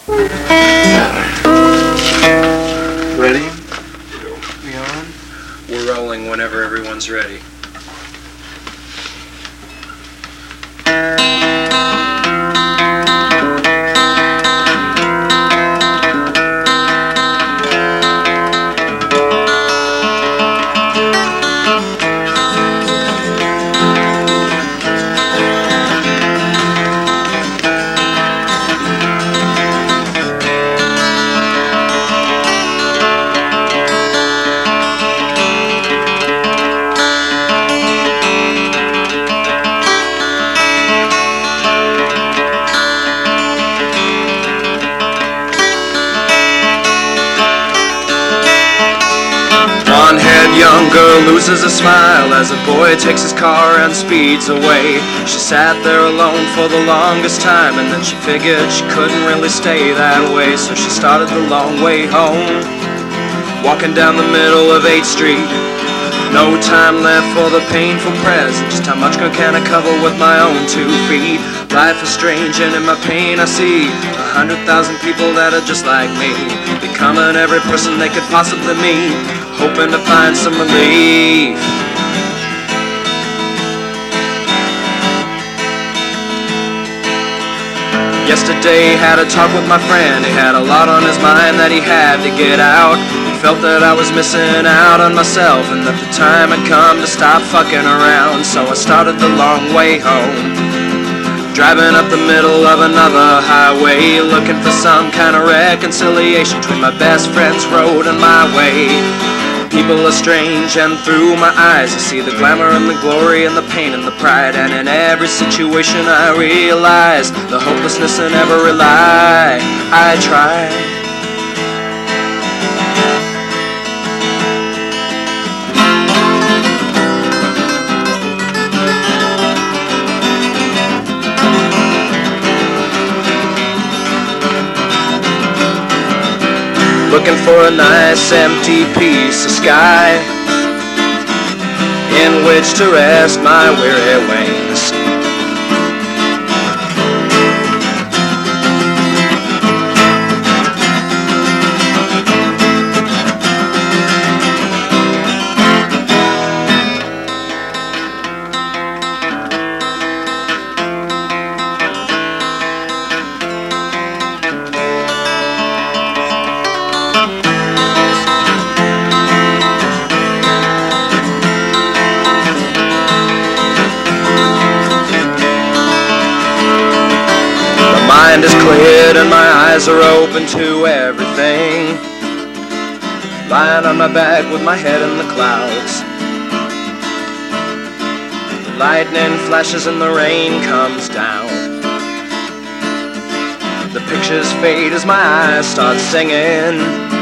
Ready? We on? We're rolling whenever everyone's ready. Blonde-haired young girl loses a smile as a boy takes his car and speeds away. She sat there alone for the longest time, and then she figured she couldn't really stay that way, so she started the long way home, walking down the middle of 8th Street. No time left for the painful present. Just how much can I cover with my own 2 feet? Life is strange, and in my pain I see 100,000 people that are just like me, becoming every person they could possibly meet, hoping to find some relief. Yesterday had a talk with my friend. He had a lot on his mind that he had to get out. He felt that I was missing out on myself, and that the time had come to stop fucking around. So I started the long way home, driving up the middle of another highway, looking for some kind of reconciliation between my best friend's road and my way. People are strange, and through my eyes I see the glamour and the glory and the pain and the pride, and in every situation I realize the hopelessness in every lie I try. Looking for a nice empty piece of sky in which to rest my weary wings. My mind is cleared and my eyes are open to everything. Lying on my back with my head in the clouds. The lightning flashes and the rain comes down. The pictures fade as my eyes start singing.